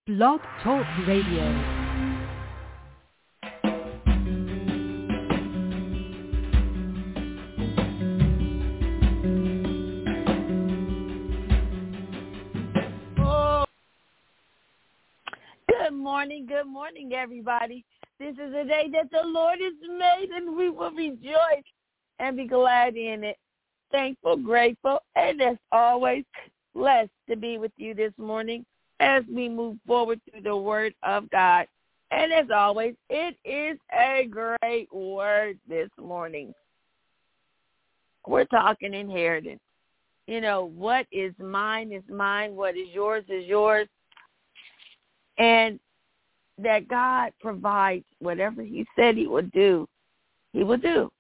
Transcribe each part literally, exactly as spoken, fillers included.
Blog Talk Radio. Good morning, good morning, everybody. This is a day that the Lord has made, and we will rejoice and be glad in it. Thankful, grateful, and as always, blessed to be with you this morning as we move forward through the Word of God. And as always, it is a great word this morning. We're talking inheritance. You know, what is mine is mine. What is yours is yours. And that God provides whatever he said he would do, he will do.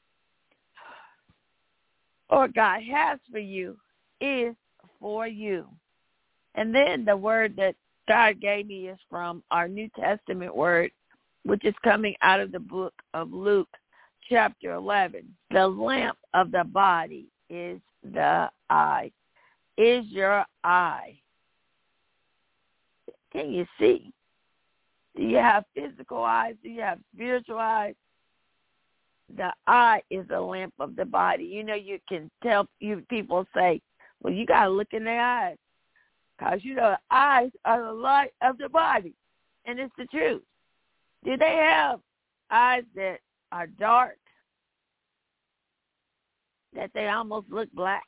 Or God has for you is for you. And then the word that God gave me is from our New Testament word, which is coming out of the book of Luke, chapter eleven. The lamp of the body is the eye. Is your eye. Can you see? Do you have physical eyes? Do you have spiritual eyes? The eye is the lamp of the body. You know, you can tell you people say, well, you got to look in their eyes because, you know, the eyes are the light of the body. And it's the truth. Do they have eyes that are dark, that they almost look black?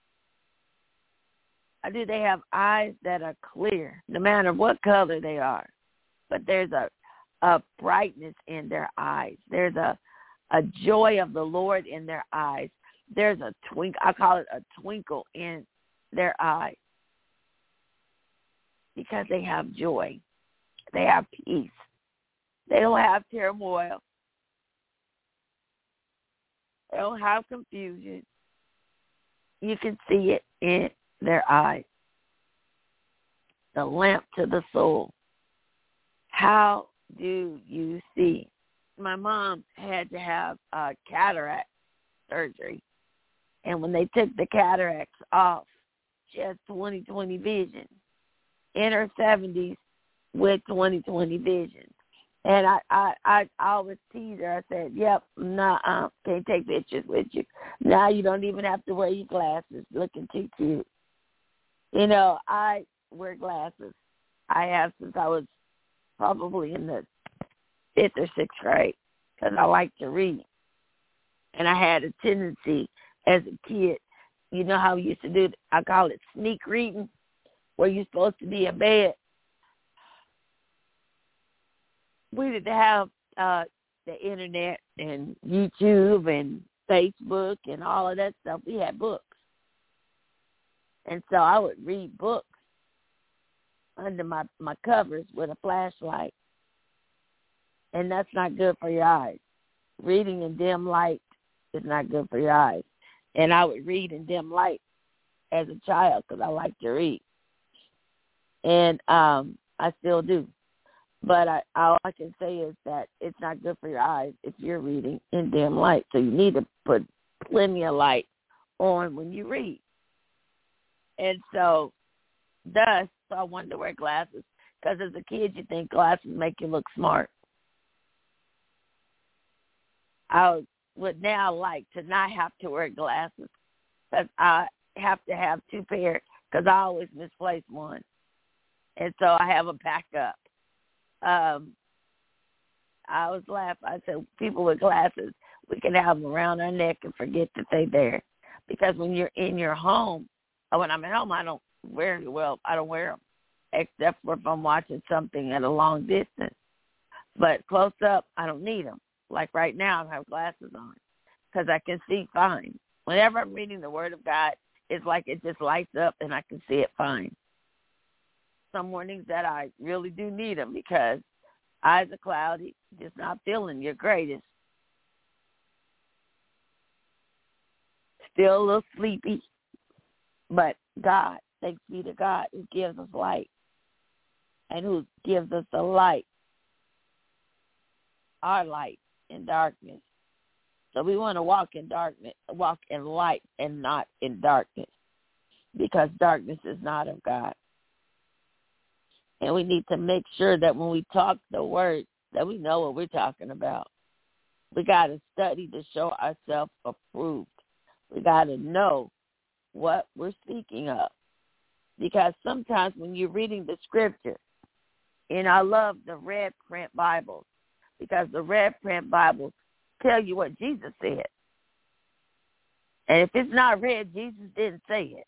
Or do they have eyes that are clear, no matter what color they are? But there's a, a brightness in their eyes. There's a, a joy of the Lord in their eyes. There's a twinkle, I call it a twinkle in their eyes because they have joy. They have peace. They don't have turmoil. They don't have confusion. You can see it in their eyes. The lamp to the soul. How do you see? My mom had to have uh, cataract surgery. And when they took the cataracts off, she has twenty twenty vision. In her seventies with twenty twenty vision. And I, I, I always tease her. I said, yep, nah, uh, can't take pictures with you. Now you don't even have to wear your glasses. Looking too cute. You know, I wear glasses. I have since I was probably in the fifth or sixth grade because I like to read. And I had a tendency as a kid, you know how we used to do, I call it sneak reading, where you're supposed to be in bed. We didn't have uh, the internet and YouTube and Facebook and all of that stuff. We had books. And so I would read books under my, my covers with a flashlight. And that's not good for your eyes. Reading in dim light is not good for your eyes. And I would read in dim light as a child because I like to read. And um, I still do. But I, all I can say is that it's not good for your eyes if you're reading in dim light. So you need to put plenty of light on when you read. And so, thus, so I wanted to wear glasses because as a kid, you think glasses make you look smart. I would now like to not have to wear glasses because I have to have two pairs because I always misplace one. And so I have a backup. Um, I was laughing. I said, people with glasses, we can have them around our neck and forget that they're there. Because when you're in your home, or when I'm at home, I don't wear them. Well, I don't wear them, except for if I'm watching something at a long distance. But close up, I don't need them. Like right now, I have glasses on because I can see fine. Whenever I'm reading the Word of God, it's like it just lights up and I can see it fine. Some mornings that I really do need them because eyes are cloudy, just not feeling your greatest. Still a little sleepy, but God, thanks be to God, who gives us light and who gives us the light, our light in darkness. So we want to walk in darkness, walk in light and not in darkness because darkness is not of God. And we need to make sure that when we talk the word, that we know what we're talking about. We got to study to show ourselves approved. We got to know what we're speaking of. Because sometimes when you're reading the scripture, and I love the red print Bibles, because the red print Bibles tell you what Jesus said. And if it's not red, Jesus didn't say it.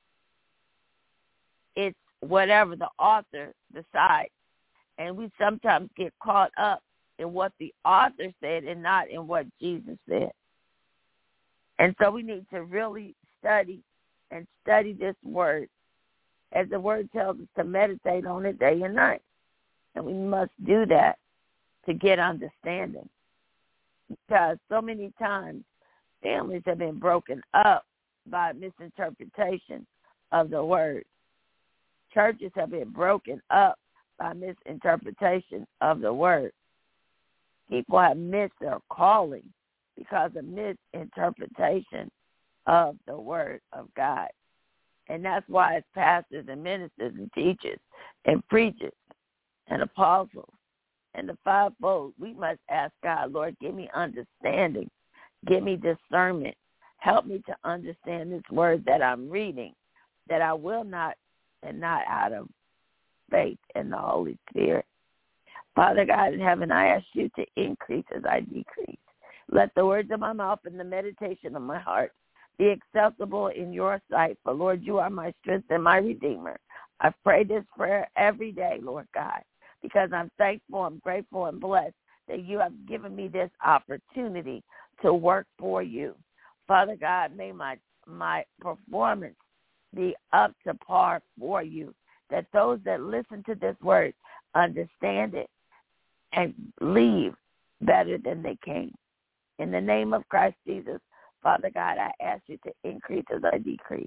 It's whatever the author decides. And we sometimes get caught up in what the author said and not in what Jesus said. And so we need to really study and study this word, as the word tells us to meditate on it day and night. And we must do that to get understanding. Because so many times families have been broken up by misinterpretation of the word. Churches have been broken up by misinterpretation of the word. People have missed their calling because of misinterpretation of the word of God. And that's why as pastors and ministers and teachers and preachers and apostles and the fivefold, we must ask God, Lord, give me understanding. Give me discernment. Help me to understand this word that I'm reading, that I will not, and not out of faith in the Holy Spirit. Father God in heaven, I ask you to increase as I decrease. Let the words of my mouth and the meditation of my heart be acceptable in your sight. For, Lord, you are my strength and my redeemer. I pray this prayer every day, Lord God, because I'm thankful, I'm grateful, and blessed that you have given me this opportunity to work for you. Father God, may my, my performance be up to par for you, that those that listen to this word understand it and leave better than they came. In the name of Christ Jesus, Father God, I ask you to increase as I decrease.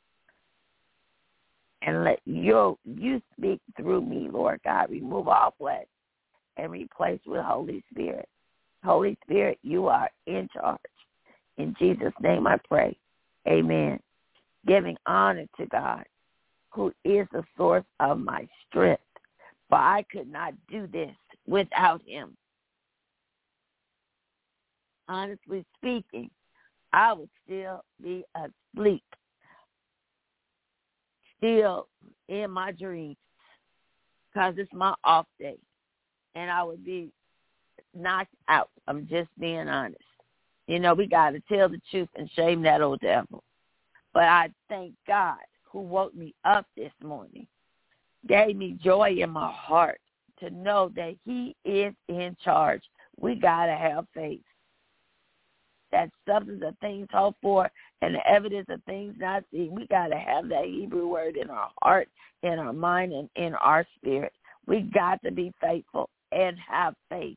And let you, you speak through me, Lord God. Remove all flesh and replace with Holy Spirit. Holy Spirit, you are in charge. In Jesus' name I pray. Amen. Giving honor to God, who is the source of my strength. For I could not do this without him. Honestly speaking, I would still be asleep, still in my dreams, because it's my off day, and I would be knocked out. I'm just being honest. You know, we got to tell the truth and shame that old devil. But I thank God who woke me up this morning, gave me joy in my heart to know that he is in charge. We got to have faith. That substance of things hoped for and the evidence of things not seen. We got to have that Hebrew word in our heart, in our mind, and in our spirit. We got to be faithful and have faith.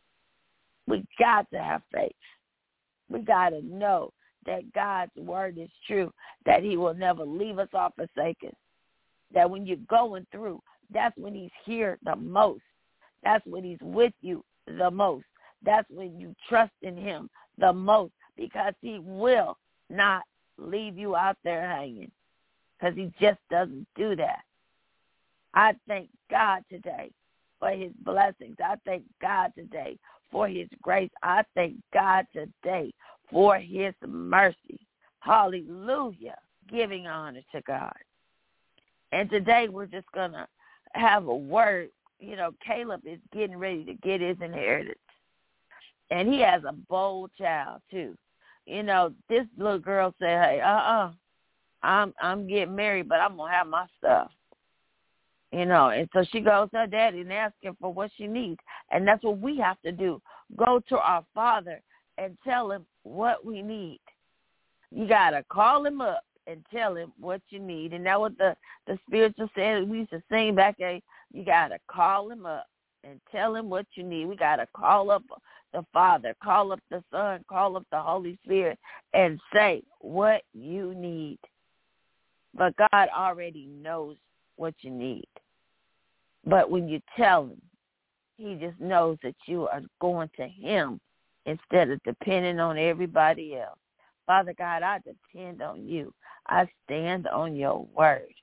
We got to have faith. We got to know that God's word is true, that he will never leave us or forsake us. That when you're going through, that's when he's here the most. That's when he's with you the most. That's when you trust in him the most, because he will not leave you out there hanging, because he just doesn't do that. I thank God today for his blessings. I thank God today for his grace. I thank God today for his mercy. Hallelujah. Giving honor to God. And today we're just going to have a word. You know, Caleb is getting ready to get his inheritance. And he has a bold child, too. You know, this little girl said, hey, uh-uh, I'm I'm getting married, but I'm going to have my stuff. You know, and so she goes to her daddy and asks him for what she needs. And that's what we have to do. Go to our Father and tell him what we need. You got to call him up and tell him what you need. And that was the, the spiritual saying we used to sing back there. You got to call him up and tell him what you need. We got to call up the Father, call up the Son, call up the Holy Spirit, and say what you need. But God already knows what you need. But when you tell him, he just knows that you are going to him instead of depending on everybody else. Father God, I depend on you. I stand on your word.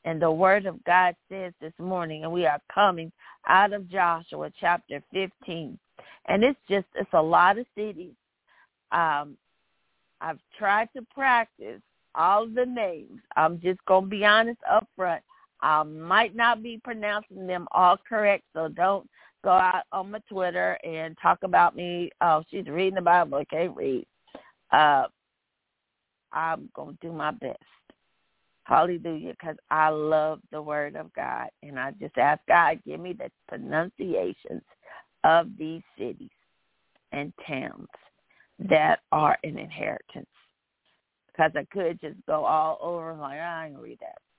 And the word of God says this morning, and we are coming out of Joshua chapter fifteen. And it's just, it's a lot of cities. Um, I've tried to practice all of the names. I'm just going to be honest up front. I might not be pronouncing them all correct, so don't go out on my Twitter and talk about me. Oh, she's reading the Bible. I can't read. Uh, I'm going to do my best. Hallelujah, because I love the word of God. And I just ask God, give me the pronunciations of these cities and towns that are an inheritance. Because I could just go all over and like, I ain't going to read that.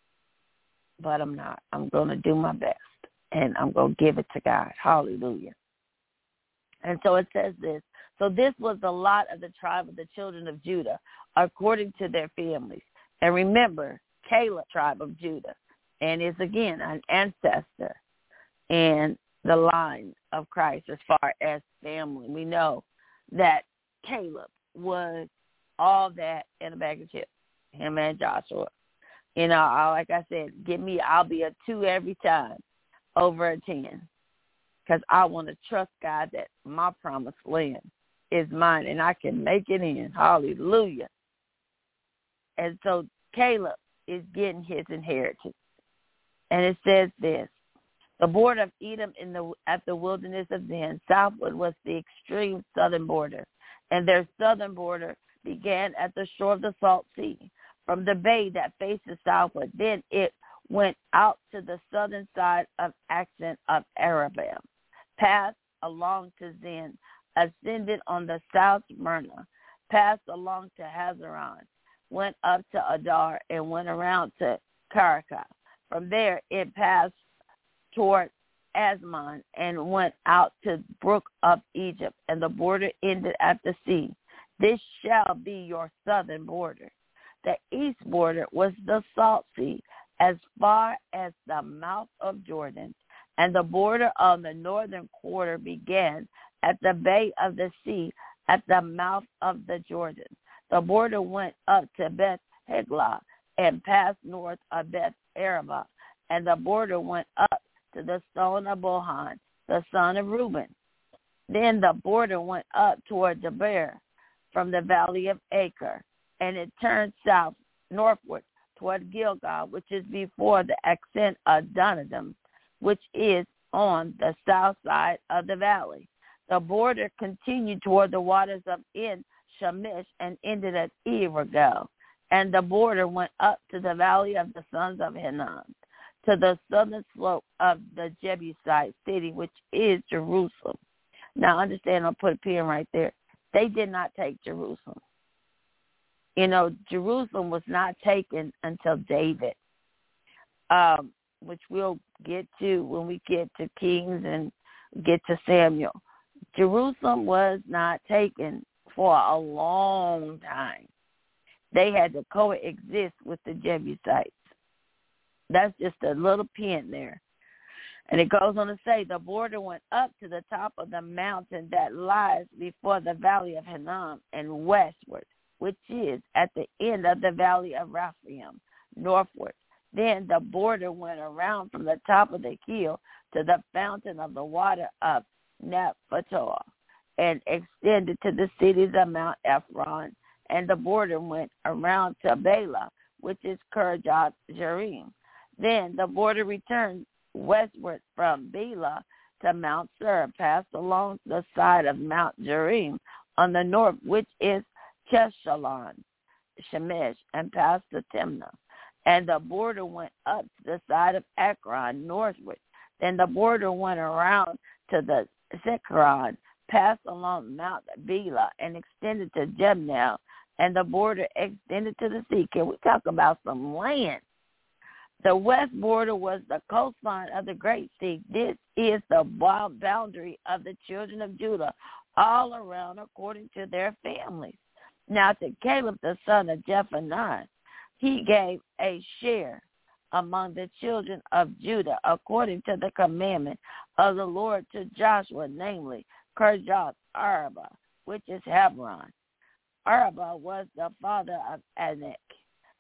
But I'm not. I'm going to do my best. And I'm going to give it to God. Hallelujah. And so it says this. So this was the lot of the tribe of the children of Judah, according to their families. And remember, Caleb, tribe of Judah, and is again an ancestor in the line of Christ as far as family. We know that Caleb was all that in a bag of chips, him and Joshua. You know, I, like I said, give me, I'll be a two every time over a ten, because I want to trust God that my promised land is mine and I can make it in. Hallelujah. And so Caleb is getting his inheritance. And it says this, the border of Edom in the at the wilderness of Zin, southward was the extreme southern border. And their southern border began at the shore of the Salt Sea, from the bay that faces southward. Then it went out to the southern side of Accent of Arabah, passed along to Zin, ascended on the south Smyrna, passed along to Hazaron, went up to Adar, and went around to Karaka. From there, it passed toward Asmon and went out to Brook of Egypt, and the border ended at the sea. This shall be your southern border. The east border was the Salt Sea, as far as the mouth of Jordan, and the border of the northern quarter began at the bay of the sea, at the mouth of the Jordan. The border went up to Beth Heglah and passed north of Beth Arabah, and the border went up to the stone of Bohan, the son of Reuben. Then the border went up toward Debir from the valley of Acre, and it turned south northward toward Gilgal, which is before the accent of Dunedin, which is on the south side of the valley. The border continued toward the waters of En Shemish and ended at Eregel, and the border went up to the valley of the sons of Hinnom, to the southern slope of the Jebusite city, which is Jerusalem. Now understand, I'll put a pin right there. They did not take Jerusalem. You know, Jerusalem was not taken until David, um, which we'll get to when we get to Kings and get to Samuel. Jerusalem was not taken for a long time. They had to coexist with the Jebusites. That's just a little pin there. And it goes on to say, the border went up to the top of the mountain that lies before the valley of Hinnom and westward, which is at the end of the valley of Rephaim, northward. Then the border went around from the top of the hill to the fountain of the water of Naphtali, and extended to the cities of Mount Ephron, and the border went around to Bela, which is Kirjath Jearim. Then the border returned westward from Bela to Mount Seir, passed along the side of Mount Jearim on the north, which is Cheshalon, Shemesh, and passed to Timnah. And the border went up to the side of Ekron northward. Then the border went around to the Zikron, passed along Mount Bela, and extended to Jebnel, and the border extended to the sea. Can we talk about some land? The west border was the coastline of the Great Sea. This is the boundary of the children of Judah, all around according to their families. Now to Caleb the son of Jephunneh, he gave a share among the children of Judah according to the commandment of the Lord to Joshua, namely Kirjath Arabah, which is Hebron. Arabah was the father of Anak.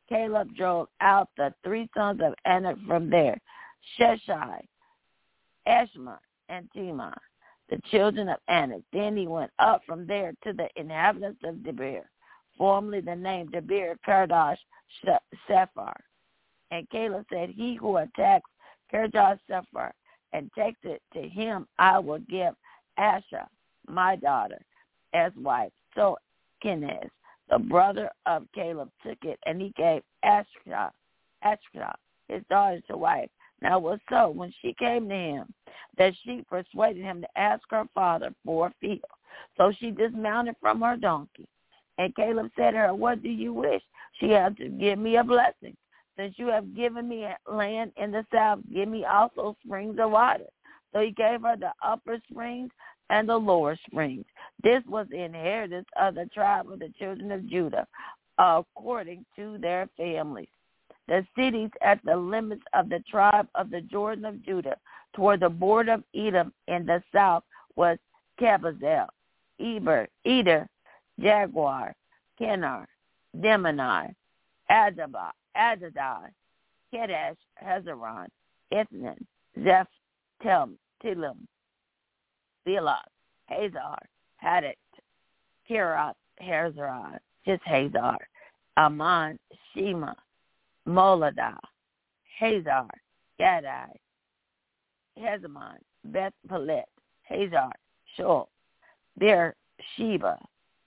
Caleb drove out the three sons of Anak from there, Sheshai, Ashma, and Timah, the children of Anak. Then he went up from there to the inhabitants of Debir, formerly the name Debir Kardash Sephar. And Caleb said, he who attacks Kardash Sephar and takes it to him, I will give Asher, my daughter, as wife. So Kenaz, the brother of Caleb, took it, and he gave Ashkah, Ashkah, his daughter, to wife. Now it was so, when she came to him, that she persuaded him to ask her father for a field. So she dismounted from her donkey. And Caleb said to her, what do you wish? She had to give me a blessing. Since you have given me land in the south, give me also springs of water. So he gave her the upper springs and the lower springs. This was the inheritance of the tribe of the children of Judah, according to their families. The cities at the limits of the tribe of the Jordan of Judah, toward the border of Edom in the south, was Kabbazel, Eber, Eder, Jaguar, Kenar, Demonai, Adabah, Adadai, Kedesh, Hazaron, Ethnan, Zeph, Tel, Tilim, Bilot, Hazar, Hadit, Kirath, Hazaron, just Hazar, Ammon, Shema, Moladah, Hazar, Gadai, Hezamon, Beth Pelet, Hazar, Shul, Beersheba,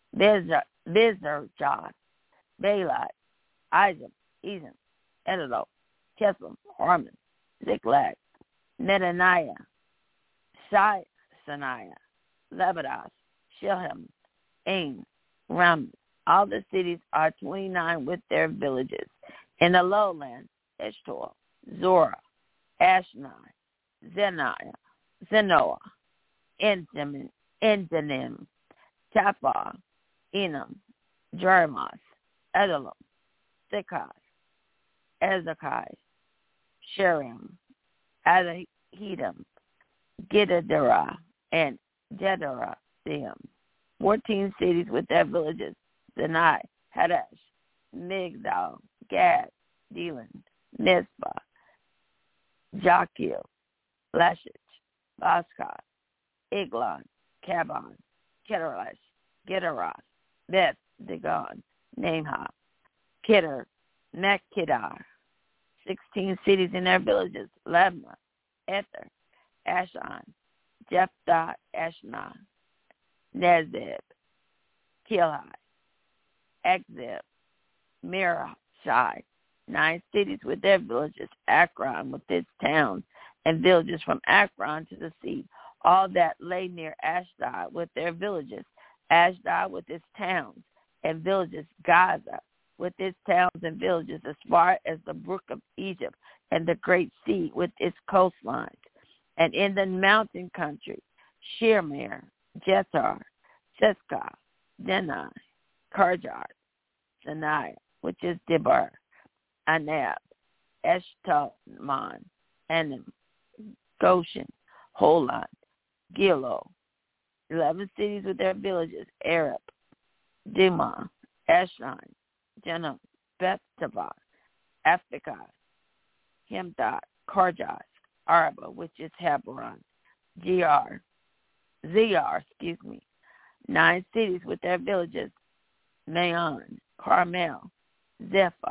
Bizerjah, Baalat, Isaac, Ezem, Edelo, Kesem, Harmon, Ziklag, Netaniah, Shai, Saniah, Lebados, Shilham, Ain, Ram. All the cities are twenty-nine with their villages. In the lowland, Eshtor, Zorah, Ashnai, Zeniah, Zenoah, Enjamin, Enjanim, Tapah, Enam, Jerimoth, Edelam, Sikai, Ezekai, Sherim, Adahedam, Gidadarah, and Jedarathim. Fourteen cities with their villages, Zenai, Hadesh, Migdal, Gad, Delan, Mizpah, Jakil, Lashich, Baskah, Eglon, Kaban, Kedarash, Gedarath, Beth, Dagon, Namha, Kedar, Mekkedar. Sixteen cities in their villages, Labna, Ether, Ashan, Jephthah, Ashna, Nezeb, Kilhi, Akzib, Mirashai. Nine cities with their villages, Akron with its towns and villages from Akron to the sea, all that lay near Ashdod with their villages, Ashdod with its towns and villages, Gaza with its towns and villages as far as the brook of Egypt and the great sea with its coastlines. And in the mountain country, Shirmir, Jethar, Seskah, Denai, Karjar, Sanai, which is Debar, Anab, Eshtalmon, Enim, Goshen, Holon, Gilo, eleven cities with their villages, Arab, Dimah, Eshron, Jenam, Beth Tavah, Aphekah, Hemdot, Karjas, Arba, which is Hebron, Gr, Zr, excuse me, nine cities with their villages, Maon, Carmel, Zepha,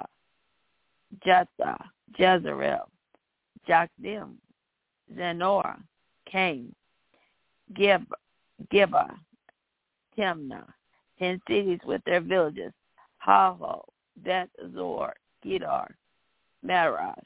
Jetha, Jezreel, Jokdim, Zenor, Cain, Gib, Giba, Timnah, ten cities with their villages, Haho, Beth Zor, Gedar, Meraz,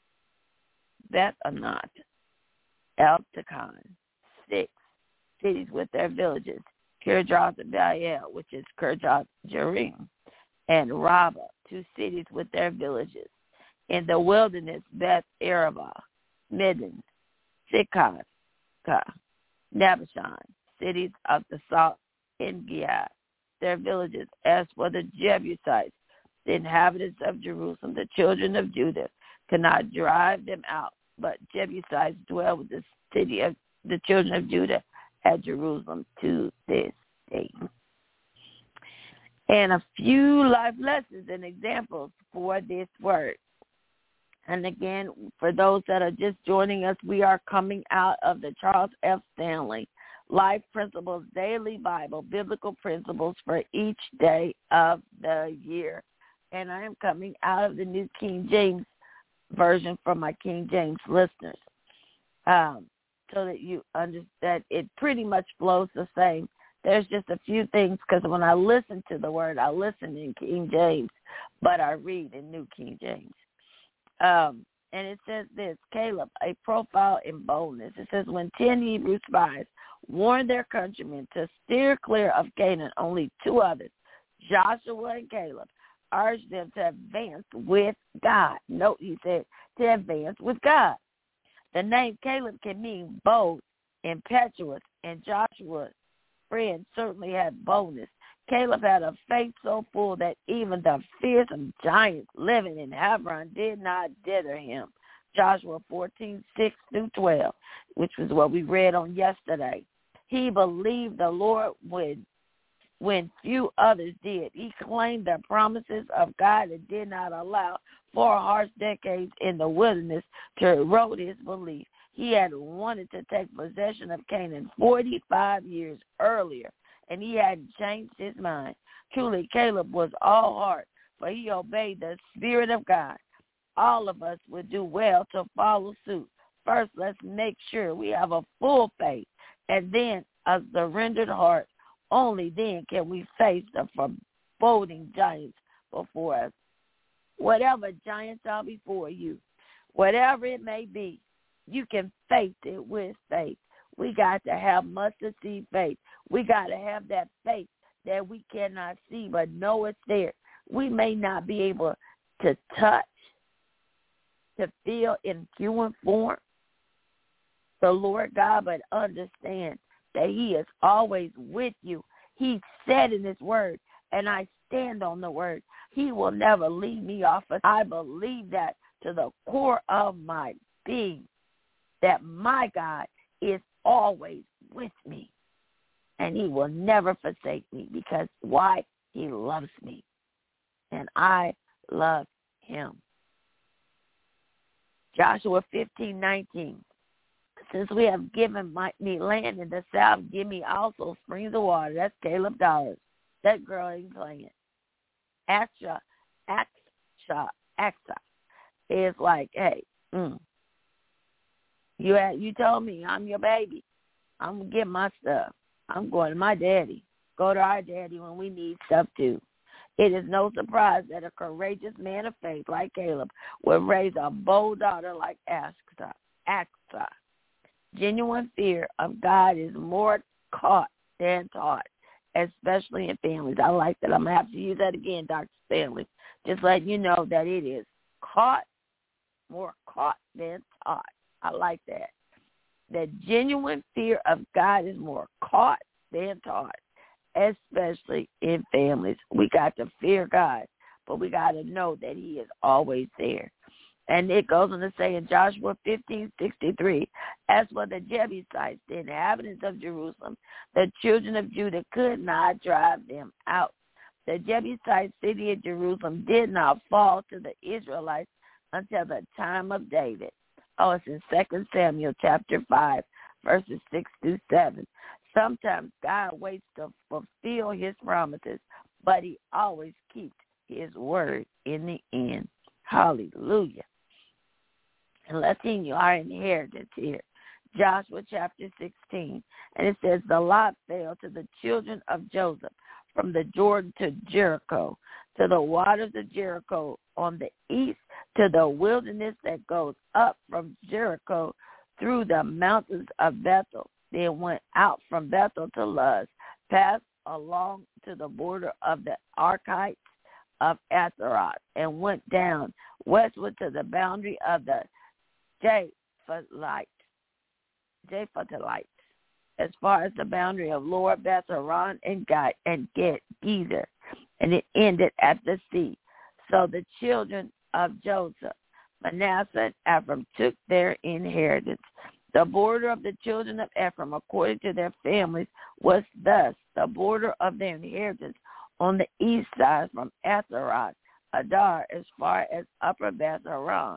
Beth Anat, El Takan, six cities with their villages, Kirjath Baal, which is Kirjath Jearim, and Rabbah, two cities with their villages. In the wilderness, Beth Arabah, Midden, Sikah, Nabashan, cities of the salt in Gilead, their villages. As for the Jebusites, the inhabitants of Jerusalem, the children of Judah, could not drive them out, but Jebusites dwell with the city of the children of Judah at Jerusalem to this day. and a few life lessons and examples for this word. And again, for those that are just joining us, we are coming out of the Charles F. Stanley Life Principles Daily Bible, Biblical Principles for Each Day of the Year. And I am coming out of the New King James Version for my King James listeners, um, so that you understand it pretty much flows the same. There's just a few things, because when I listen to the word, I listen in King James, but I read in New King James. Um, and it says this, Caleb, a profile in boldness. It says, when ten Hebrew spies warned their countrymen to steer clear of Canaan, only two others, Joshua and Caleb, urged them to advance with God. Note, he said, to advance with God. The name Caleb can mean bold, impetuous, and Joshua's friend certainly had boldness. Caleb had a faith so full that even the fearsome giants living in Hebron did not deter him. Joshua fourteen, six through twelve, which was what we read on yesterday. He believed the Lord when, when few others did. He claimed the promises of God and did not allow four harsh decades in the wilderness to erode his belief. He had wanted to take possession of Canaan forty-five years earlier, and he hadn't changed his mind. Truly, Caleb was all heart, for he obeyed the Spirit of God. All of us would do well to follow suit. First, let's make sure we have a full faith, and then a surrendered heart. Only then can we face the foreboding giants before us. Whatever giants are before you, whatever it may be, you can face it with faith. We got to have mustard seed faith. We got to have that faith that we cannot see but know it's there. We may not be able to touch, to feel in human form the Lord God, but understand that he is always with you. He said in his word, and I stand on the word, he will never leave me off. I believe that to the core of my being, that my God is always with me, and he will never forsake me, because why? He loves me, and I love him. Joshua fifteen, nineteen. Since we have given my, me land in the south, give me also springs of water. That's Caleb Dollars. That girl ain't playing. Aksha, Aksha, Aksha is like, hey, mm, you had, you told me I'm your baby. I'm going to get my stuff. I'm going to my daddy. Go to our daddy when we need stuff too. It is no surprise that a courageous man of faith like Caleb would raise a bold daughter like Aksha. Aksha. Genuine fear of God is more caught than taught, especially in families. I like that. I'm going to have to use that again, Doctor Stanley. Just letting you know that it is caught, more caught than taught. I like that. The genuine fear of God is more caught than taught, especially in families. We got to fear God, but we got to know that he is always there. And it goes on to say in Joshua fifteen, sixty-three, as for the Jebusites, the inhabitants of Jerusalem, the children of Judah could not drive them out. The Jebusite city of Jerusalem did not fall to the Israelites until the time of David. Oh, it's in Second Samuel chapter five, verses six through seven. Sometimes God waits to fulfill his promises, but he always keeps his word in the end. Hallelujah. And let's see our inheritance here. Joshua chapter sixteen. And it says, the lot fell to the children of Joseph from the Jordan to Jericho, to the waters of Jericho on the east, to the wilderness that goes up from Jericho through the mountains of Bethel. They went out from Bethel to Luz, passed along to the border of the Archites of Atharoth, and went down westward to the boundary of the Japhethite, Japhethite, as far as the boundary of Lower Beth Horon and Gad and Get Gezer, and it ended at the sea. So the children of Joseph, Manasseh, and Ephraim took their inheritance. The border of the children of Ephraim, according to their families, was thus: the border of their inheritance on the east side from Atharoth Adar as far as Upper Beth Horon.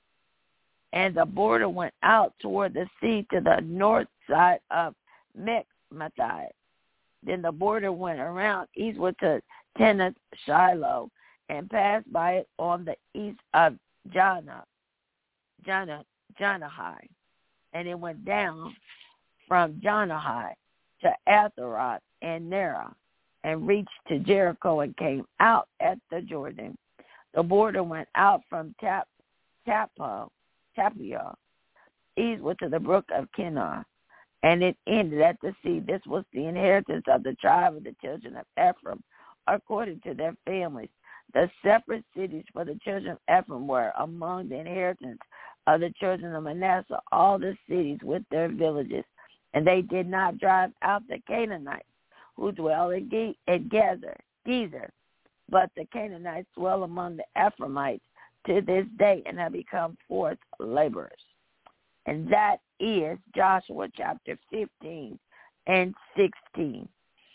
And the border went out toward the sea to the north side of Michmathai. Then the border went around eastward to Tenath Shiloh and passed by it on the east of Janah, Janah, Janahai. And it went down from Janahai to Atharoth and Nerah and reached to Jericho and came out at the Jordan. The border went out from Tap, Tapah, Tapia, eastward to the brook of Kinnar, and it ended at the sea. This was the inheritance of the tribe of the children of Ephraim, according to their families. The separate cities for the children of Ephraim were among the inheritance of the children of Manasseh, all the cities with their villages. And they did not drive out the Canaanites who dwell in Ge- in Gezer, Gezer, but the Canaanites dwell among the Ephraimites to this day and have become forced laborers. And that is Joshua chapter fifteen and sixteen.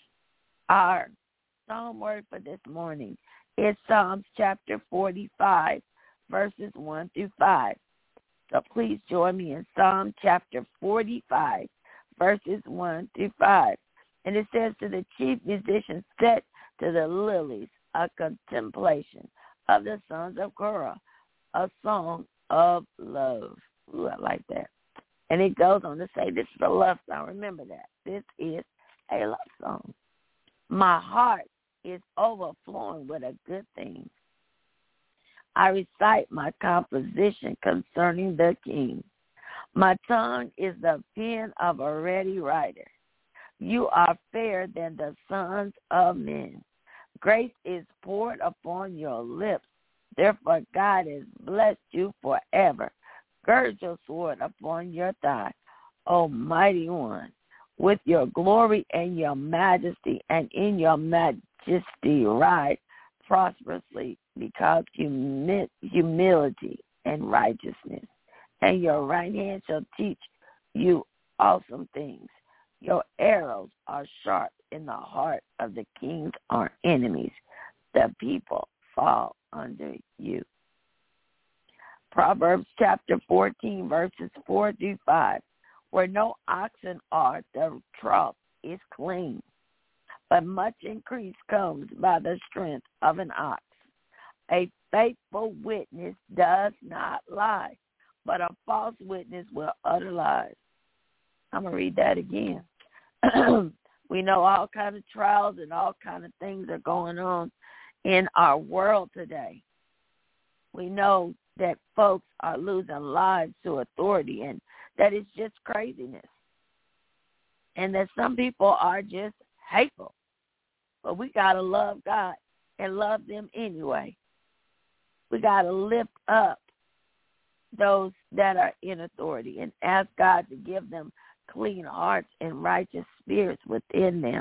Our psalm word for this morning is Psalms chapter forty-five, verses one through five. So please join me in Psalm chapter forty-five, verses one through five. And it says, to the chief musician, set to the lilies a contemplation of the sons of Korah, a song of love. Ooh, I like that. And it goes on to say, this is a love song. Remember that. This is a love song. My heart is overflowing with a good thing. I recite my composition concerning the king. My tongue is the pen of a ready writer. You are fairer than the sons of men. Grace is poured upon your lips. Therefore, God has blessed you forever. Gird your sword upon your thigh, O mighty one, with your glory and your majesty, and in your majesty ride prosperously, because humi- humility and righteousness, and your right hand shall teach you awesome things. Your arrows are sharp in the heart of the king's our enemies. The people fall under you. Proverbs chapter fourteen, verses four through five. Where no oxen are, the trough is clean, but much increase comes by the strength of an ox. A faithful witness does not lie, but a false witness will utter lies. I'm going to read that again. We know all kinds of trials and all kinds of things are going on in our world today. We know that folks are losing lives to authority, and that it's just craziness. And that some people are just hateful. But we got to love God and love them anyway. We got to lift up those that are in authority and ask God to give them clean hearts and righteous spirits within them.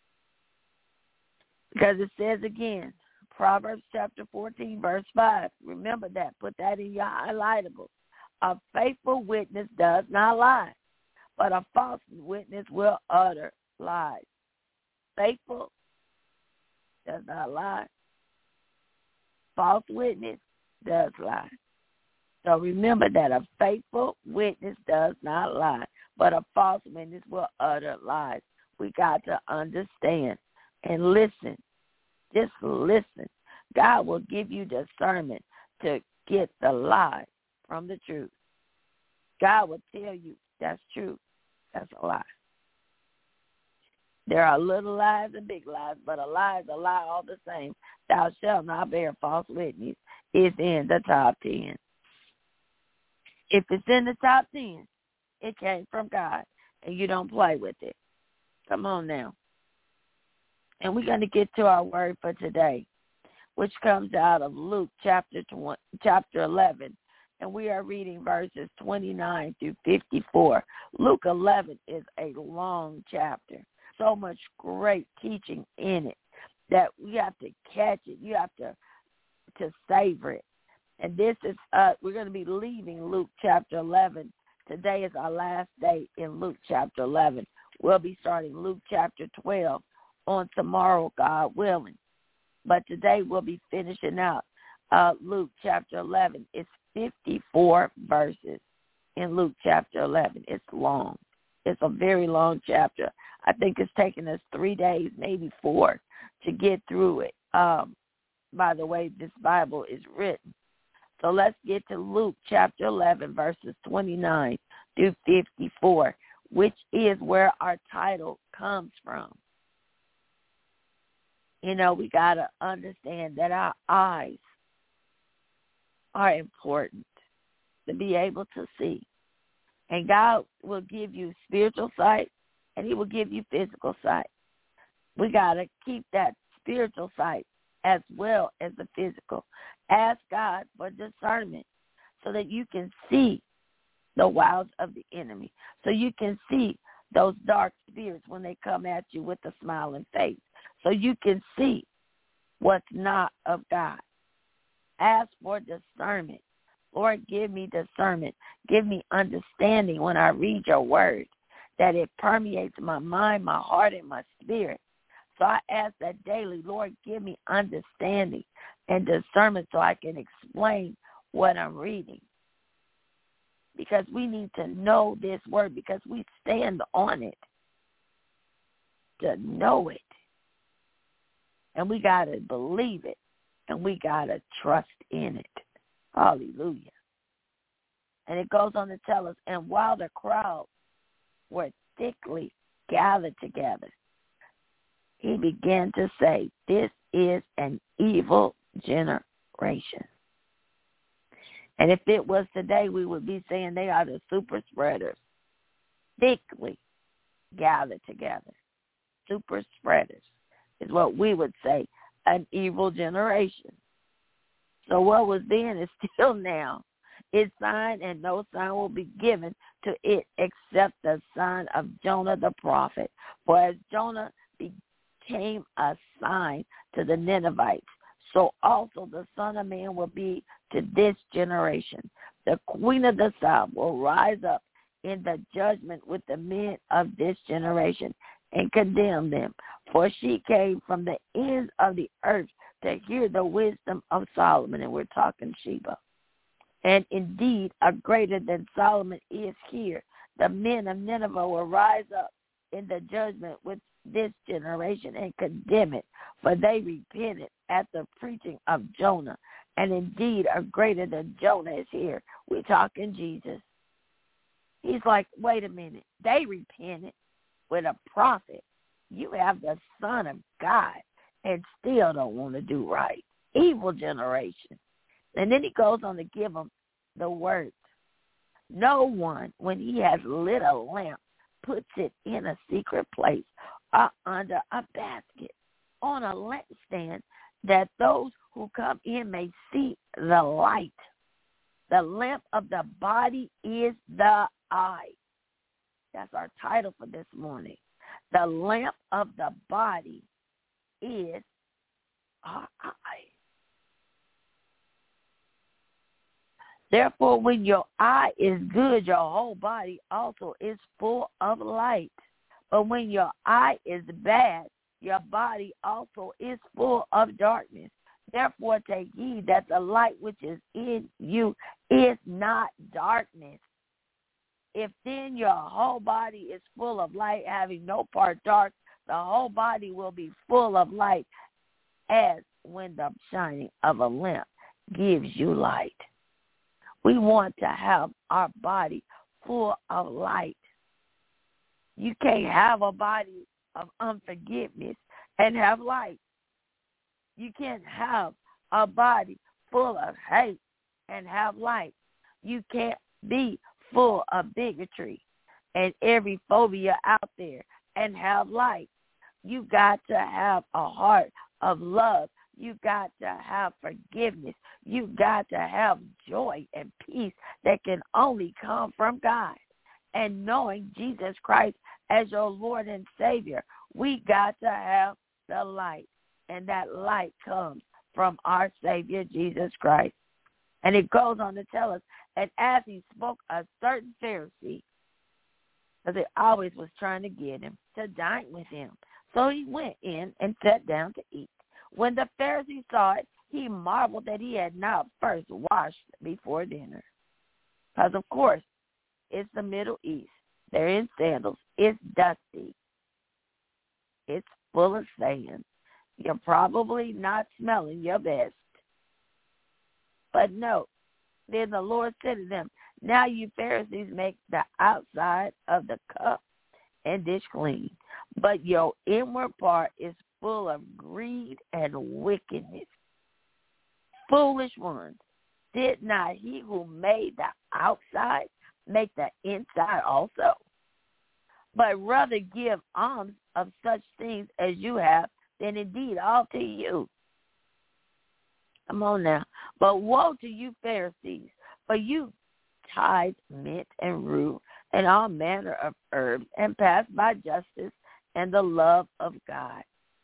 Because it says again, Proverbs chapter fourteen, verse five. Remember that. Put that in your highlightable. A faithful witness does not lie, but a false witness will utter lies. Faithful does not lie. False witness does lie. So remember that a faithful witness does not lie, but a false witness will utter lies. We got to understand and listen. Just listen. God will give you discernment to get the lie from the truth. God will tell you that's true. That's a lie. There are little lies and big lies, but a lie is a lie all the same. Thou shalt not bear false witness. It's in the top ten. If it's in the top ten, it came from God, and you don't play with it. Come on now. And we're going to get to our word for today, which comes out of Luke chapter twenty, chapter eleven, and we are reading verses twenty-nine through fifty-four. Luke eleven is a long chapter. So much great teaching in it that we have to catch it. You have to to savor it. And this is, uh, we're going to be leaving Luke chapter eleven. Today is our last day in Luke chapter eleven. We'll be starting Luke chapter twelve on tomorrow, God willing. But today we'll be finishing out uh, Luke chapter eleven. It's fifty-four verses in Luke chapter eleven. It's long. It's a very long chapter. I think it's taken us three days, maybe four, to get through it, um, by the way this Bible is written. So let's get to Luke chapter eleven, verses twenty-nine through fifty-four, which is where our title comes from. You know, we got to understand that our eyes are important to be able to see. And God will give you spiritual sight, and he will give you physical sight. We got to keep that spiritual sight as well as the physical. Ask God for discernment so that you can see the wiles of the enemy, so you can see those dark spirits when they come at you with a smiling face, so you can see what's not of God. Ask for discernment. Lord, give me discernment. Give me understanding when I read your word, that it permeates my mind, my heart, and my spirit. So I ask that daily, Lord, give me understanding and discernment so I can explain what I'm reading. Because we need to know this word, because we stand on it to know it. And we got to believe it, and we got to trust in it. Hallelujah. And it goes on to tell us, and while the crowd were thickly gathered together, he began to say, this is an evil generation. And if it was today, we would be saying they are the super spreaders, thickly gathered together. Super spreaders is what we would say, an evil generation. So what was then is still now. Its sign, and no sign will be given to it except the sign of Jonah the prophet. For as Jonah became a sign to the Ninevites, so also the Son of Man will be to this generation. The Queen of the South will rise up in the judgment with the men of this generation and condemn them. For she came from the ends of the earth to hear the wisdom of Solomon. And we're talking Sheba. And indeed, a greater than Solomon is here. The men of Nineveh will rise up in the judgment with this generation and condemn it, for they repented at the preaching of Jonah. And indeed, a greater than Jonah is here. We're talking Jesus. He's like, wait a minute. They repented with a prophet. You have the Son of God and still don't want to do right. Evil generation. And then he goes on to give them the words. No one, when he has lit a lamp, puts it in a secret place or under a basket on a lampstand, that those who come in may see the light. The lamp of the body is the eye. That's our title for this morning. The lamp of the body is our eye. Therefore, when your eye is good, your whole body also is full of light. But when your eye is bad, your body also is full of darkness. Therefore, take heed that the light which is in you is not darkness. If then your whole body is full of light, having no part dark, the whole body will be full of light, as when the shining of a lamp gives you light. We want to have our body full of light. You can't have a body of unforgiveness and have light. You can't have a body full of hate and have light. You can't be full of bigotry and every phobia out there and have light. You got to have a heart of love. You got to have forgiveness. You got to have joy and peace that can only come from God. And knowing Jesus Christ as your Lord and Savior, we got to have the light. And that light comes from our Savior, Jesus Christ. And it goes on to tell us, and as he spoke, a certain Pharisee, because they always was trying to get him to dine with him. So he went in and sat down to eat When the Pharisee saw it, he marveled that he had not first washed before dinner. Because, of course, it's the Middle East. They're in sandals. It's dusty. It's full of sand. You're probably not smelling your best. But no, then the Lord said to them, now you Pharisees make the outside of the cup and dish clean, but your inward part is full of greed and wickedness. Foolish ones, did not he who made the outside make the inside also? But rather give alms of such things as you have, then indeed all to you. Come on now. But woe to you Pharisees, for you tithe mint and rue and all manner of herbs, and pass by justice and the love of God.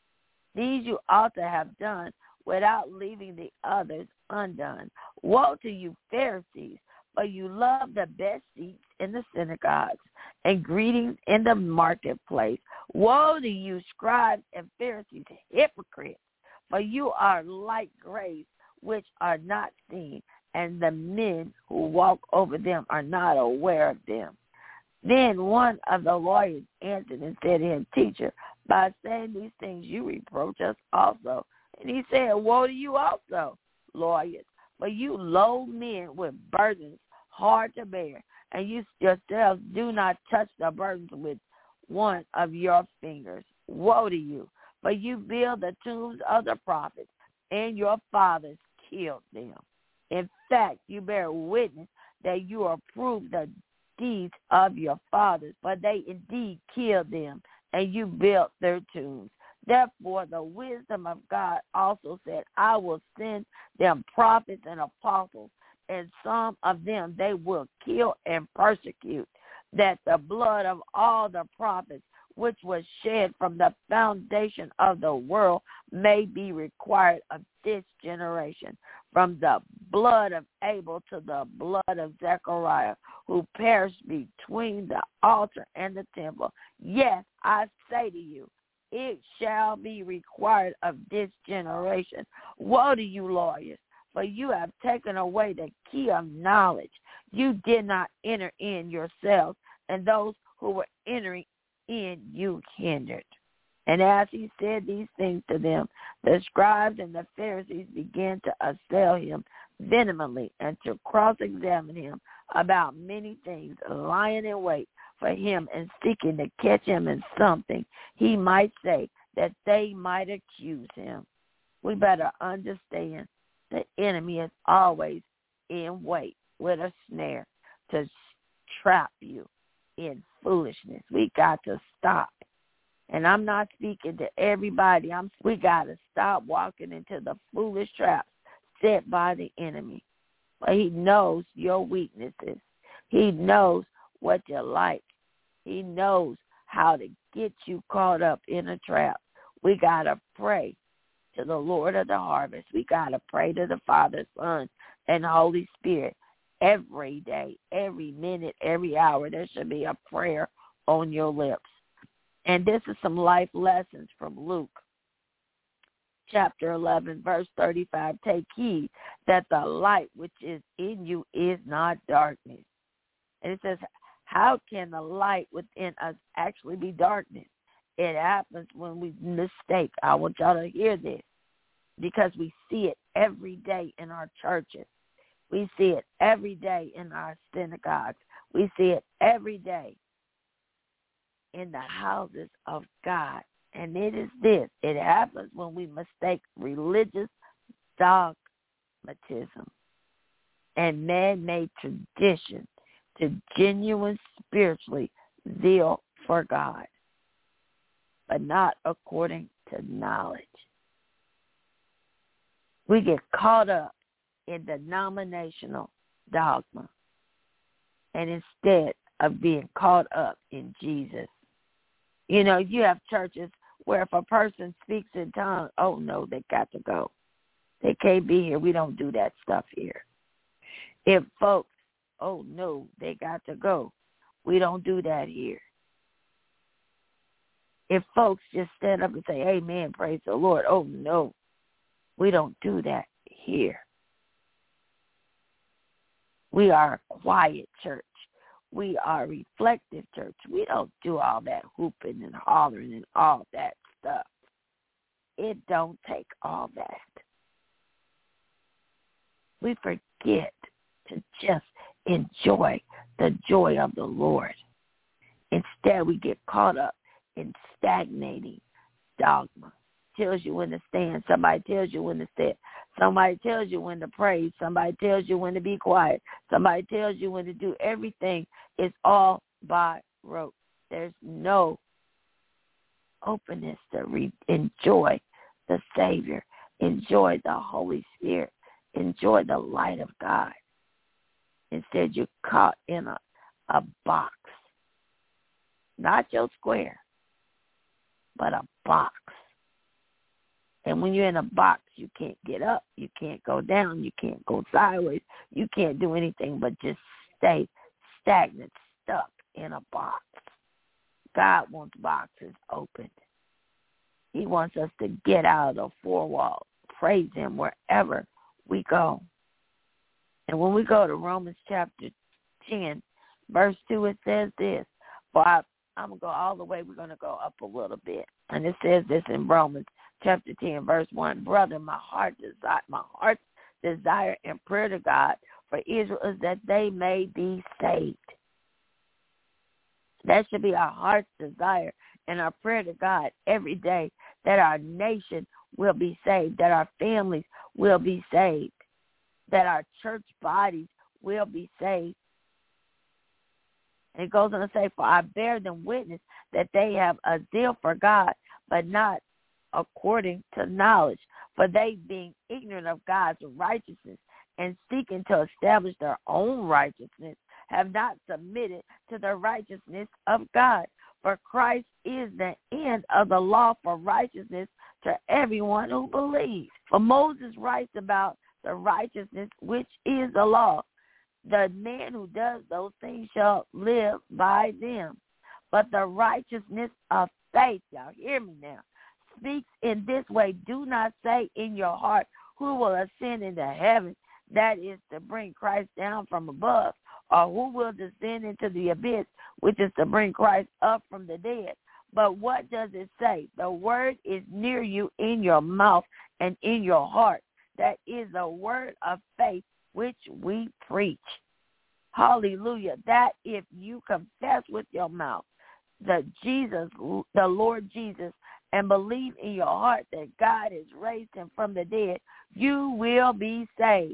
These you ought to have done without leaving the others undone. Woe to you Pharisees, for you love the best seats in the synagogues and greetings in the marketplace. Woe to you scribes and Pharisees, hypocrites, for you are like graves which are not seen, and the men who walk over them are not aware of them. Then one of the lawyers answered and said to him, Teacher, by saying these things you reproach us also. And he said, Woe to you also, lawyers, for you load men with burdens hard to bear, and you yourselves do not touch the burdens with one of your fingers. Woe to you, for you build the tombs of the prophets, and your fathers killed them. In fact, you bear witness that you approve the deeds of your fathers, but they indeed killed them, and you built their tombs. Therefore, the wisdom of God also said, I will send them prophets and apostles, and some of them they will kill and persecute, that the blood of all the prophets which was shed from the foundation of the world may be required of this generation, from the blood of Abel to the blood of Zechariah, who perished between the altar and the temple. Yes, I say to you, it shall be required of this generation. Woe to you, lawyers, for you have taken away the key of knowledge. You did not enter in yourselves, and those who were entering in you hindered. And as he said these things to them, the scribes and the Pharisees began to assail him vehemently and to cross-examine him about many things, lying in wait for him and seeking to catch him in something he might say, that they might accuse him. We better understand the enemy is always in wait with a snare to trap you in foolishness. We got to stop. And I'm not speaking to everybody. I'm. We got to stop walking into the foolish traps set by the enemy. But he knows your weaknesses. He knows what you like. He knows how to get you caught up in a trap. We got to pray to the Lord of the harvest. We got to pray to the Father, Son, and Holy Spirit every day, every minute, every hour. There should be a prayer on your lips. And this is some life lessons from Luke chapter eleven, verse thirty-five. Take heed that the light which is in you is not darkness. And it says, how can the light within us actually be darkness? It happens when we mistake. I want y'all to hear this, because we see it every day in our churches. We see it every day in our synagogues. We see it every day in the houses of God. And it is this. It happens when we mistake religious dogmatism and man-made tradition to genuine spiritually zeal for God, but not according to knowledge. We get caught up in denominational dogma, and instead of being caught up in Jesus. You know, you have churches where if a person speaks in tongues, oh no, they got to go. They can't be here. We don't do that stuff here. If folks, oh no, they got to go. We don't do that here. If folks just stand up and say, amen, praise the Lord, oh no, We don't do that here. We are a quiet church. We are a reflective church. We don't do all that hooping and hollering and all that stuff. It don't take all that. We forget to just enjoy the joy of the Lord. Instead, we get caught up in stagnating dogma. Tells you when to stand. Somebody tells you when to sit. Somebody tells you when to praise. Somebody tells you when to be quiet. Somebody tells you when to do everything. It's all by rote. There's no openness to re- enjoy the Savior, enjoy the Holy Spirit, enjoy the light of God. Instead, you're caught in a, a box. Not your square, but a box. And when you're in a box, you can't get up, you can't go down, you can't go sideways, you can't do anything but just stay stagnant, stuck in a box. God wants boxes opened. He wants us to get out of the four walls, praise him wherever we go. And when we go to Romans chapter ten, verse two, it says this. For I, I'm going to go all the way. We're going to go up a little bit. And it says this in Romans chapter ten, verse one. Brother, my heart desire, my heart's desire and prayer to God for Israel is that they may be saved. That should be our heart's desire and our prayer to God every day, that our nation will be saved, that our families will be saved, that our church bodies will be saved. And it goes on to say, for I bear them witness that they have a zeal for God, but not according to knowledge. For they, being ignorant of God's righteousness and seeking to establish their own righteousness, have not submitted to the righteousness of God. For Christ is the end of the law for righteousness to everyone who believes. For Moses writes about the righteousness which is the law. The man who does those things shall live by them. But the righteousness of faith, y'all hear me now, speaks in this way. Do not say in your heart, who will ascend into heaven? That is to bring Christ down from above. Or who will descend into the abyss, which is to bring Christ up from the dead. But what does it say? The word is near you, in your mouth and in your heart. That is the word of faith which we preach. Hallelujah. That if you confess with your mouth the Jesus, the Lord Jesus, and believe in your heart that God has raised him from the dead, you will be saved.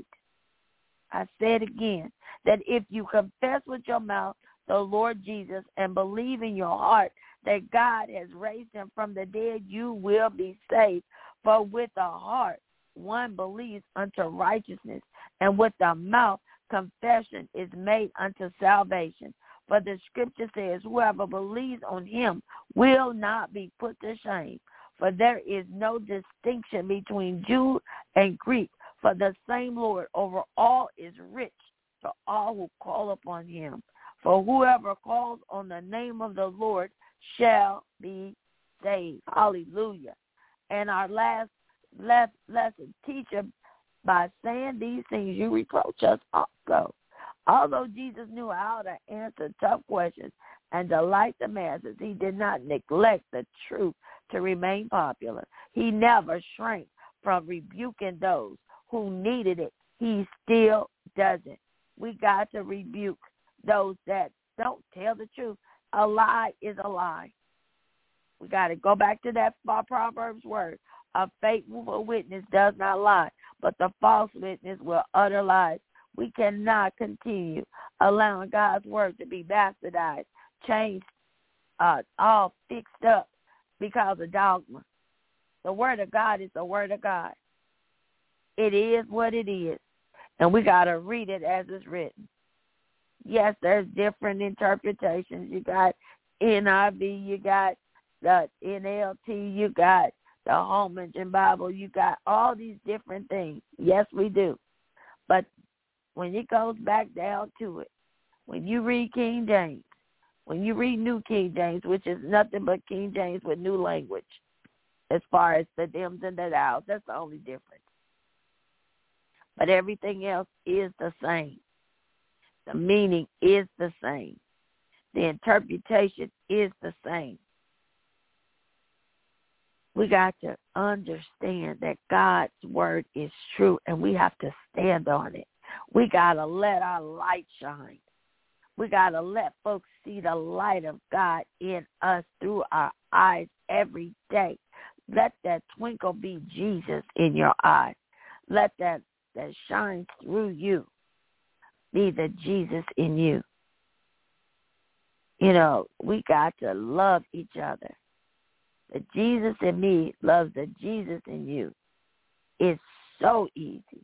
I said again, that if you confess with your mouth the Lord Jesus and believe in your heart that God has raised him from the dead, you will be saved. For with the heart one believes unto righteousness, and with the mouth confession is made unto salvation. For the scripture says, whoever believes on him will not be put to shame. For there is no distinction between Jew and Greek, for the same Lord over all is rich to all who call upon him. For whoever calls on the name of the Lord shall be saved. Hallelujah. And our last lesson, teacher, by saying these things, you reproach us also. Although Jesus knew how to answer tough questions and delight the masses, he did not neglect the truth to remain popular. He never shrank from rebuking those who needed it. He still doesn't. We got to rebuke those that don't tell the truth. A lie is a lie. We got to go back to that Proverbs word. A faithful witness does not lie, but the false witness will utter lies. We cannot continue allowing God's word to be bastardized, changed, uh, all fixed up because of dogma. The word of God is the word of God. It is what it is, and we got to read it as it's written. Yes, there's different interpretations. You got N I V, you got the N L T, you got the Holman Bible, you got all these different things. Yes, we do. But when it goes back down to it, when you read King James, when you read New King James, which is nothing but King James with new language, as far as the thems and the thous, that's the only difference. but everything else is the same. The meaning is the same. The interpretation is the same. We got to understand that God's word is true, and we have to stand on it. We got to let our light shine. We got to let folks see the light of God in us through our eyes every day. Let that twinkle be Jesus in your eye. Let that that shines through you be the Jesus in you. You know, we got to love each other. The Jesus in me loves the Jesus in you. It's so easy.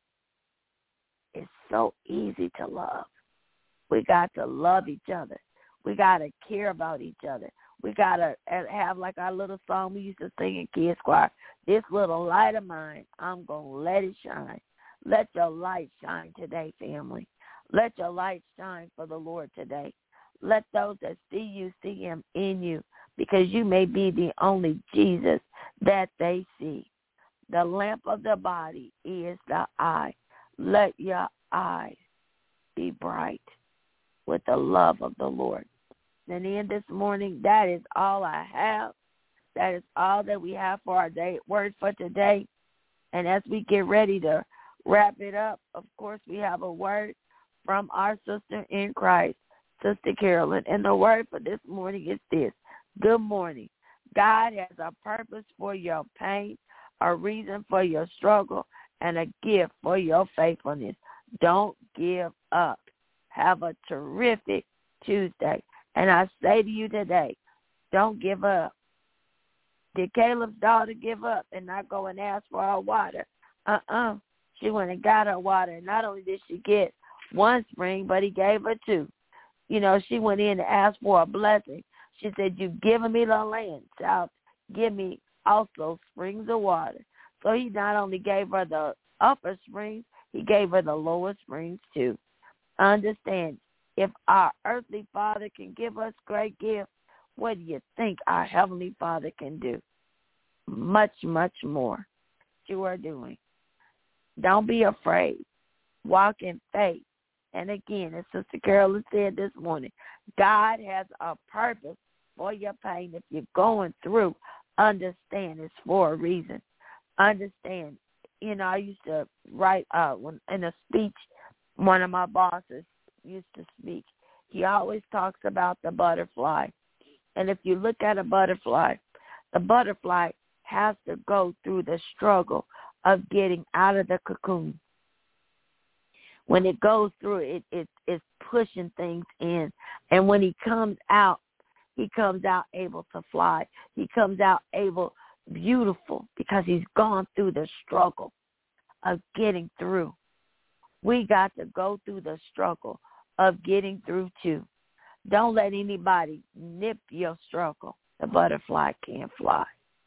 It's so easy to love. We got to love each other. We got to care about each other. We got to have like our little song we used to sing in Kids Choir. This little light of mine, I'm going to let it shine. Let your light shine today, family. Let your light shine for the Lord today. Let those that see you see him in you, because you may be the only Jesus that they see. The lamp of the body is the eye. Let your eyes be bright with the love of the Lord. And then this morning, that is all I have. That is all that we have for our day word for today. And as we get ready to wrap it up, of course, we have a word from our sister in Christ, Sister Carolyn. And the word for this morning is this. Good morning. God has a purpose for your pain, a reason for your struggle, and a gift for your faithfulness. Don't give up. Have a terrific Tuesday. And I say to you today, don't give up. Did Caleb's daughter give up and not go and ask for her water? Uh-uh. She went and got her water. And not only did she get one spring, but he gave her two. You know, she went in and asked for a blessing. She said, you've given me the land. So give me also springs of water. So he not only gave her the upper springs, he gave her the lower springs too. Understand, if our earthly Father can give us great gifts, what do you think our Heavenly Father can do? Much, much more. You are doing. Don't be afraid. Walk in faith. And again, as Sister Carolyn said this morning, God has a purpose for your pain. If you're going through, understand it's for a reason. Understand. You know, I used to write uh, when, in a speech, one of my bosses used to speak. He always talks about the butterfly. And if you look at a butterfly, the butterfly has to go through the struggle of getting out of the cocoon. When it goes through it, it it's pushing things in. And when he comes out, he comes out able to fly. He comes out able, beautiful, because he's gone through the struggle of getting through. We got to go through the struggle of getting through too. Don't let anybody nip your struggle. The butterfly can't fly.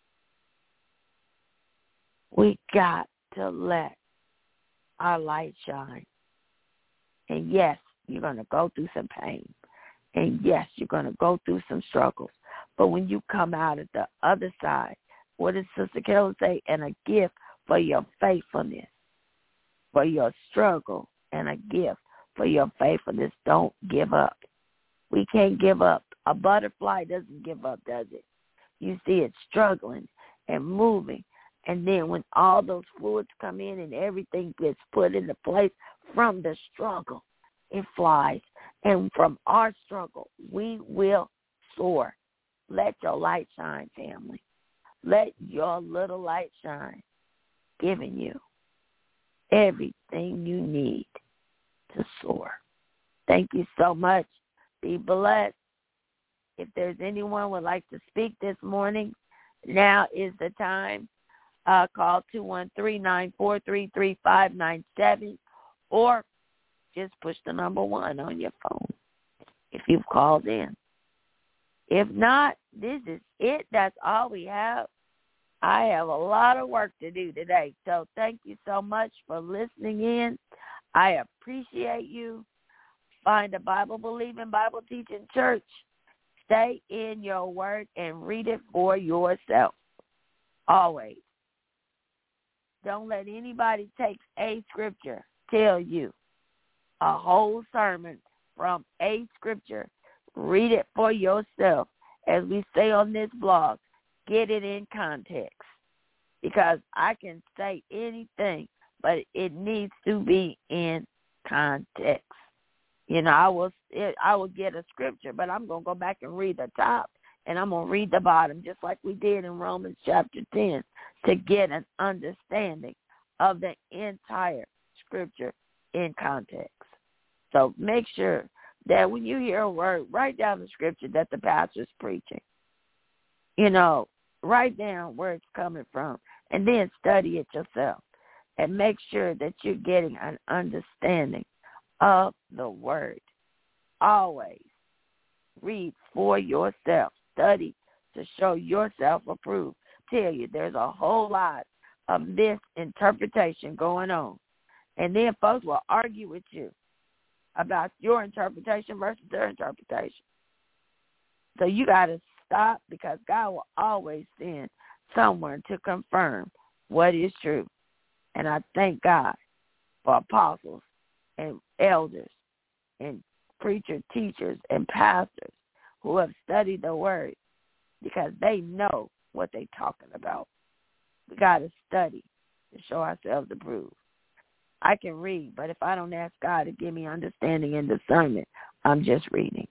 We got to let our light shine. And yes, you're going to go through some pain. And yes, you're going to go through some struggles. But when you come out of the other side, what does Sister Carolyn say? And a gift for your faithfulness, for your struggle, and a gift for your faithfulness. Don't give up. We can't give up. A butterfly doesn't give up, does it? You see it struggling and moving. And then when all those fluids come in and everything gets put into place from the struggle, it flies. And from our struggle, we will soar. Let your light shine, family. Let your little light shine, giving you everything you need to soar. Thank you so much. Be blessed. If there's anyone who would like to speak this morning, now is the time. Uh, call two one three, nine four three, three five nine seven or just push the number one on your phone if you've called in. If not, this is it. That's all we have. I have a lot of work to do today. So thank you so much for listening in. I appreciate you. Find a Bible-believing, Bible-teaching church. Stay in your word and read it for yourself. Always. Don't let anybody take a scripture, tell you a whole sermon from a scripture. Read it for yourself. As we say on this blog, get it in context. Because I can say anything, but it needs to be in context. You know, I will it, I will get a scripture, but I'm going to go back and read the top, and I'm going to read the bottom, just like we did in Romans chapter ten, to get an understanding of the entire scripture in context. So make sure that when you hear a word, write down the scripture that the pastor's preaching. You know, write down where it's coming from, and then study it yourself. And make sure that you're getting an understanding of the word. Always read for yourself. Study to show yourself approved. Tell you there's a whole lot of misinterpretation going on. And then folks will argue with you about your interpretation versus their interpretation. So you got to stop, because God will always send someone to confirm what is true. And I thank God for apostles and elders and preacher teachers and pastors who have studied the word, because they know what they're talking about. We got to study to show ourselves approved. I can read, but if I don't ask God to give me understanding and discernment, I'm just reading.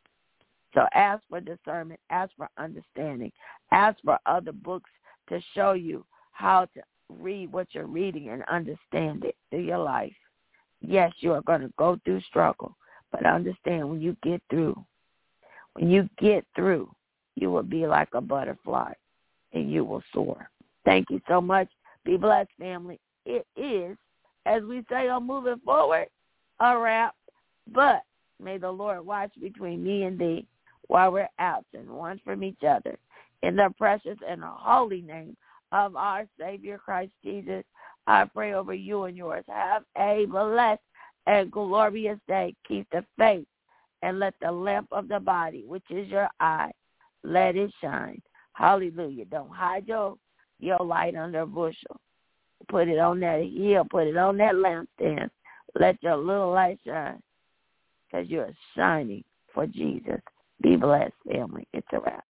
So ask for discernment, ask for understanding, ask for other books to show you how to read what you're reading and understand it through your life. Yes, you are going to go through struggle, but understand when you get through, when you get through, you will be like a butterfly and you will soar. Thank you so much. Be blessed, family. It is, as we say on Moving Forward, a wrap, but may the Lord watch between me and thee while we're absent one from each other. In the precious and the holy name of our Savior Christ Jesus, I pray over you and yours. Have a blessed and glorious day. Keep the faith and let the lamp of the body, which is your eye, let it shine. Hallelujah. Don't hide your, your light under a bushel. Put it on that hill. Put it on that lampstand. Let your little light shine, because you are shining for Jesus. Be blessed, family. It's a wrap.